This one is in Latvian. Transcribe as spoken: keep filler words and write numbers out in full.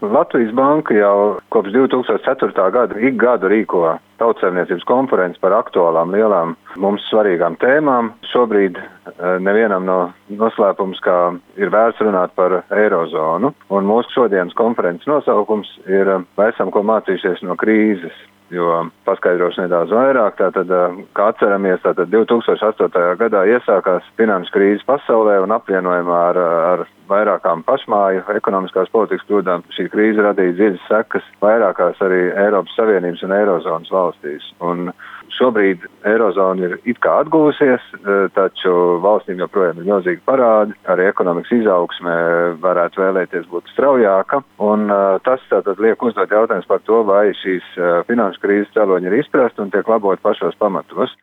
Latvijas Banka jau kopš divi tūkstoši ceturtā gada ik gadu rīko tautsaimniecības konferences par aktuālām lielām mums svarīgām tēmām. Šobrīd nevienam no noslēpums, kā ir vērts runāt par eirozonu. Un mūsu šodienas konferences nosaukums ir Vai esam ko mācījušies no krīzes? Jo paskaidrošu nedaudz vairāk, tātad, kā atceramies, tātad divi tūkstoši astotajā gadā iesākās finanšu krīze pasaulē un apvienojumā ar, ar vairākām pašmāju ekonomiskās politikas kļūdām. Šī krīze radīja dziļas sekas vairākās arī Eiropas Savienības un Eirozonas valstīs. Un šobrīd Eirozona ir it kā atgūsies, taču valstīm joprojām ir milzīgi parādi, arī ekonomikas izaugsme varētu vēlēties būt straujāka, un tas tātad liek uzdot jautājums par to, vai šīs finanšu krīzes cēloņi ir izprast un tiek labot pašos pamatos.